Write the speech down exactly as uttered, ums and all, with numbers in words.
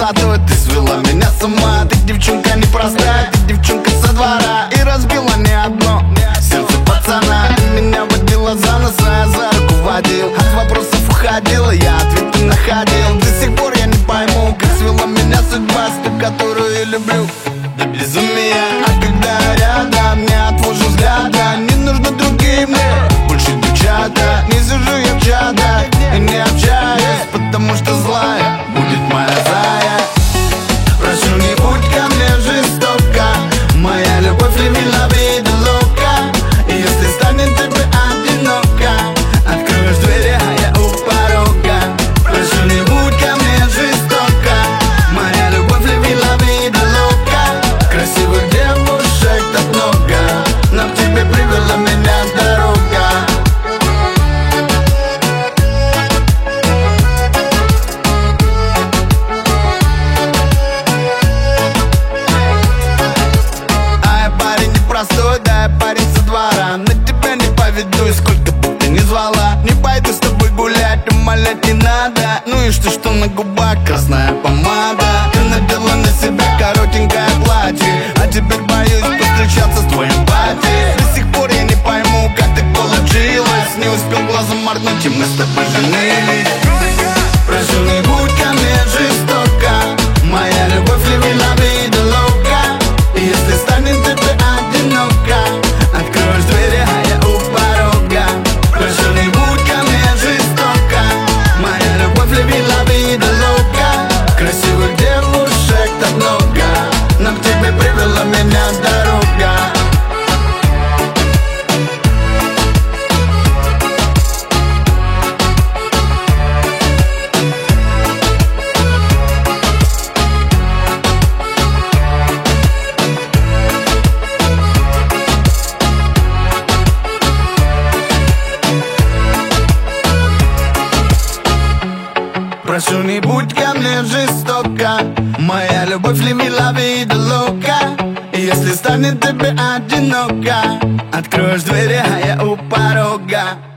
непростой. Ты свела меня с ума, ты девчонка непростая, ты девчонка со двора и разбила не одно сердце пацана. Ты меня водила за нос, а я за руку водил, от вопросов уходила, я ответы находил. До сих пор я не пойму, как свела меня судьба с той, которую я люблю до безумия. А когда рядом, не отвожу взгляда, не нужны другие мне больше девчата. Не сижу я в чатах и не общаюсь, потому что злая будет моя зая. Прошу, не будь ко мне жестока, моя любовь левила вида лока. И если станет тебе одиноко, откроешь двери, а я у порога. Прошу, не будь ко мне жестока, моя любовь левила вида лока. Красивых девушек так много, но к тебе привела меня дорога. Простой, да, я парень со двора, на тебя не поведусь, сколько бы ты ни звала. Не пойду с тобой гулять, умолять не надо. Ну и что, что на губах красная помада? Ты надела на себя коротенькое платье, а теперь боюсь повстречаться с твоим пати. До сих пор я не пойму, как так получилось, не успел глазом моргнуть, и мы с тобой женились. Прошу, не будь ко мне жестока, моя любовь левила вида лока. И если станет тебе одиноко, откроешь двери, а я у порога. Прошу, не будь ко мне жестока, моя любовь левила вида лока. Красивых девушек так много, но к тебе привела меня дорога. Прошу, не будь ко мне жестока, моя любовь левила вида лока. И если станет тебе одиноко, откроешь двери, а я у порога.